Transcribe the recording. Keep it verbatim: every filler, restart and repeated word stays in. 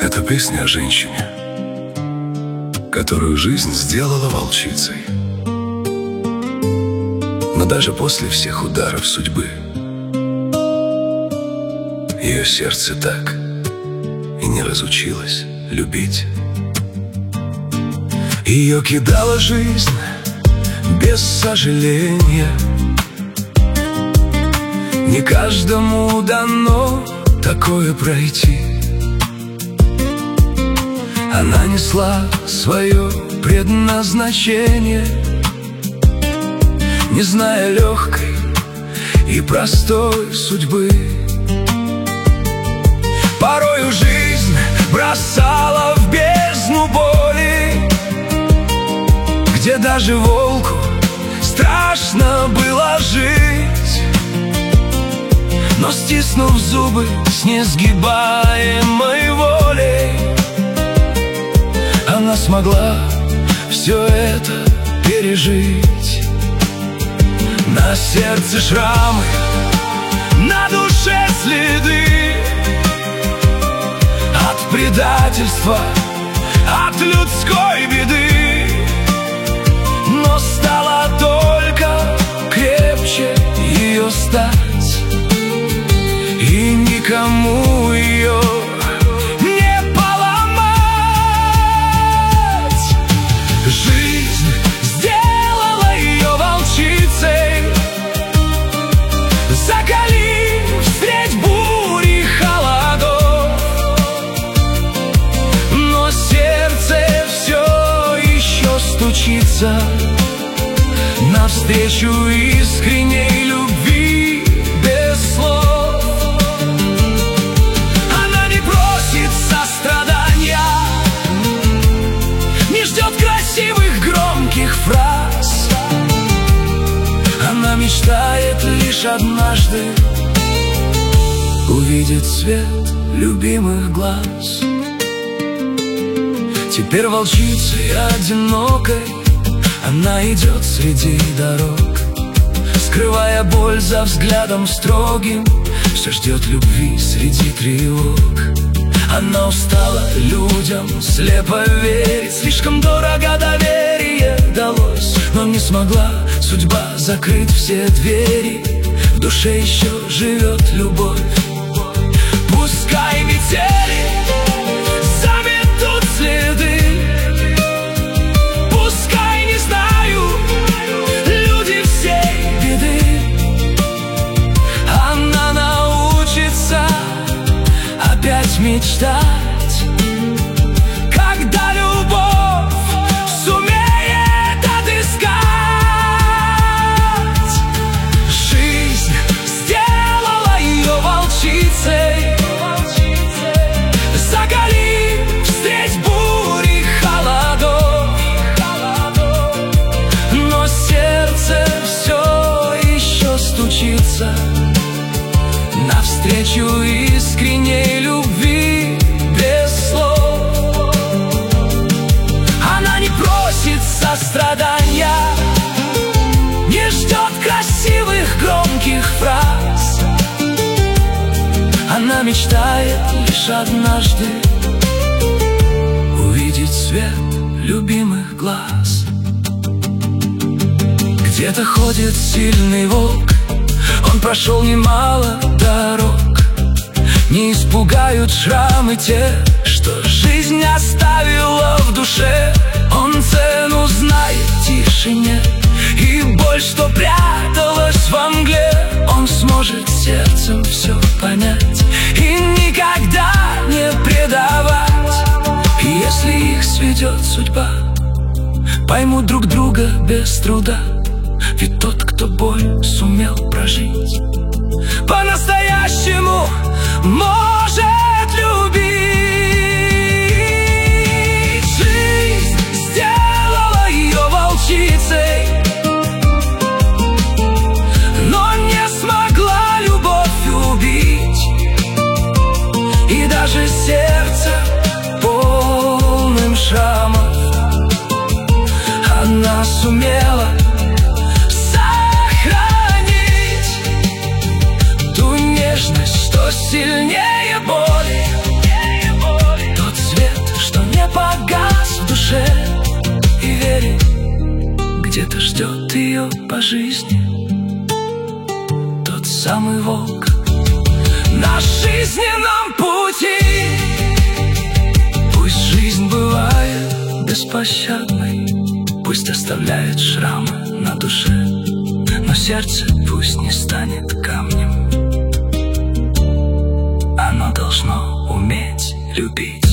Это песня о женщине, которую жизнь сделала волчицей. Но даже после всех ударов судьбы ее сердце так и не разучилось любить. Ее кидала жизнь без сожаления. Не каждому дано такое пройти. Она несла свое предназначение, не зная легкой и простой судьбы. Порою жизнь бросала в бездну боли, где даже волку страшно было жить. Но стиснув зубы с несгибаемой волей, она смогла все это пережить. На сердце шрамы, на душе следы от предательства, от людской беды. Но стало только крепче ее стать, и никому ее не поломать. Жизнь сделала ее волчицей, закалив встреть бури холодов. Но сердце все еще стучится навстречу искренней любви без слов. Она не просит сострадания, не ждет красивых громких фраз. Она мечтает лишь однажды увидеть свет любимых глаз. Теперь волчицей одинокой она идет среди дорог, скрывая боль за взглядом строгим, все ждет любви среди тревог. Она устала людям слепо верить, слишком дорого доверие далось. Но не смогла судьба закрыть все двери, в душе еще живет любовь. Пускай метели заметут следы, мечтать, когда любовь сумеет отыскать. Жизнь сделала ее волчицей, закалив встреть бури холодов. Но сердце все еще стучится навстречу искренней любви без слов. Она не просит сострадания, не ждет красивых громких фраз. Она мечтает лишь однажды увидеть свет любимых глаз. Где-то ходит сильный волк, он прошел немало дорог. Не испугают шрамы те, что жизнь оставила в душе. Он цену знает тишине, и боль, что пряталась во мгле, он сможет сердцем все понять и никогда не предавать. И если их сведет судьба, поймут друг друга без труда. Ведь тот, кто боль сумел прожить, по-настоящему может любить. Жизнь сделала ее волчицей, но не смогла любовь убить. И даже сердце полным шрамов она сумела сильнее боли, тот где-то ждет ее по жизни тот самый волк на жизненном пути. Пусть жизнь бывает беспощадной, пусть оставляет шрамы на душе, но сердце пусть не станет камнем. Оно должно уметь любить.